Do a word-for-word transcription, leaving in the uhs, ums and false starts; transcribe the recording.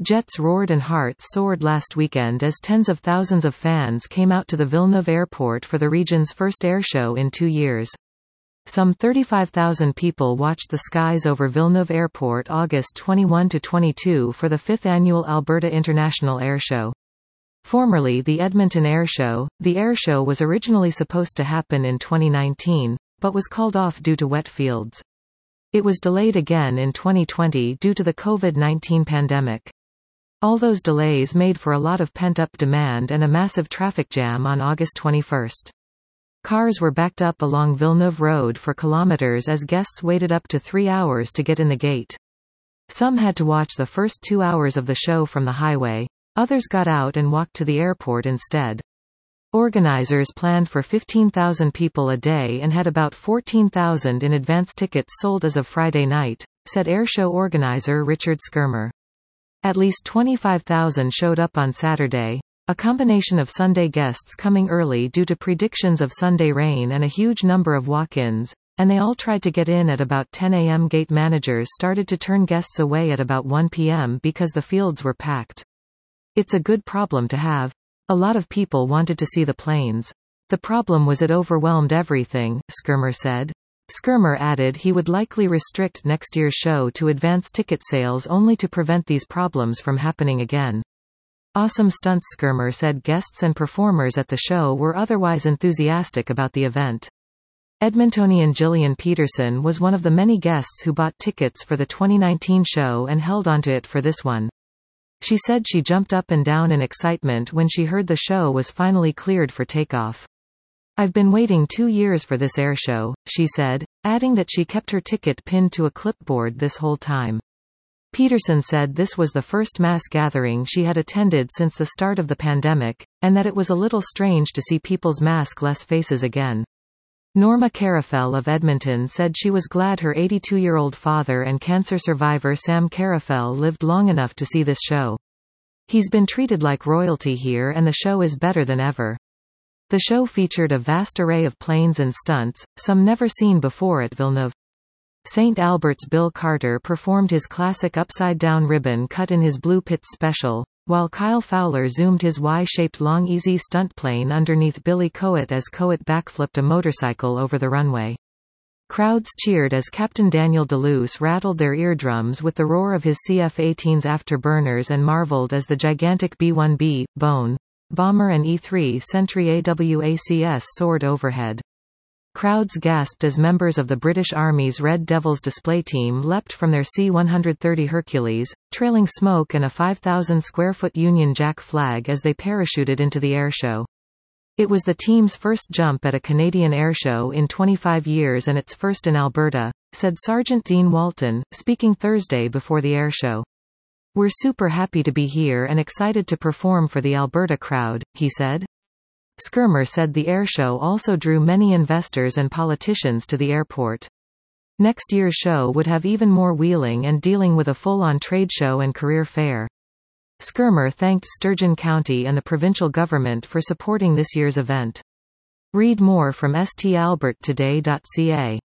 Jets roared and hearts soared last weekend as tens of thousands of fans came out to the Villeneuve Airport for the region's first airshow in two years. Some thirty-five thousand people watched the skies over Villeneuve Airport August twenty-first to twenty-second for the fifth annual Alberta International Airshow. Formerly the Edmonton Airshow, the airshow was originally supposed to happen in twenty nineteen, but was called off due to wet fields. It was delayed again in twenty twenty due to the COVID nineteen pandemic. All those delays made for a lot of pent-up demand and a massive traffic jam on August twenty-first. Cars were backed up along Villeneuve Road for kilometers as guests waited up to three hours to get in the gate. Some had to watch the first two hours of the show from the highway, others got out and walked to the airport instead. Organizers planned for fifteen thousand people a day and had about fourteen thousand in advance tickets sold as of Friday night, said airshow organizer Richard Skirmer. At least twenty-five thousand showed up on Saturday, a combination of Sunday guests coming early due to predictions of Sunday rain and a huge number of walk-ins, and they all tried to get in at about ten a m Gate managers started to turn guests away at about one p m because the fields were packed. It's a good problem to have. A lot of people wanted to see the planes. The problem was it overwhelmed everything, Skirmer said. Skirmer added he would likely restrict next year's show to advance ticket sales only to prevent these problems from happening again. Awesome stunts. Skirmer said guests and performers at the show were otherwise enthusiastic about the event. Edmontonian Gillian Peterson was one of the many guests who bought tickets for the twenty nineteen show and held onto it for this one. She said she jumped up and down in excitement when she heard the show was finally cleared for takeoff. "I've been waiting two years for this airshow," she said, adding that she kept her ticket pinned to a clipboard this whole time. Peterson said this was the first mass gathering she had attended since the start of the pandemic, and that it was a little strange to see people's mask-less faces again. Norma Carafell of Edmonton said she was glad her eighty-two-year-old father and cancer survivor Sam Carafell lived long enough to see this show. "He's been treated like royalty here and the show is better than ever." The show featured a vast array of planes and stunts, some never seen before at Villeneuve. Saint Albert's Bill Carter performed his classic upside-down ribbon cut in his Blue Pits special, while Kyle Fowler zoomed his Y-shaped Long Easy stunt plane underneath Billy Coet as Coet backflipped a motorcycle over the runway. Crowds cheered as Captain Daniel Deluce rattled their eardrums with the roar of his C F eighteens afterburners and marveled as the gigantic B one B, Bone, bomber and E three Sentry A W A C S soared overhead. Crowds gasped as members of the British Army's Red Devils display team leapt from their C one thirty Hercules, trailing smoke and a five thousand square foot Union Jack flag as they parachuted into the airshow. It was the team's first jump at a Canadian airshow in twenty-five years and its first in Alberta, said Sergeant Dean Walton, speaking Thursday before the airshow. "We're super happy to be here and excited to perform for the Alberta crowd," he said. Skirmer said the airshow also drew many investors and politicians to the airport. Next year's show would have even more wheeling and dealing with a full-on trade show and career fair. Skirmer thanked Sturgeon County and the provincial government for supporting this year's event. Read more from s t albert today dot c a.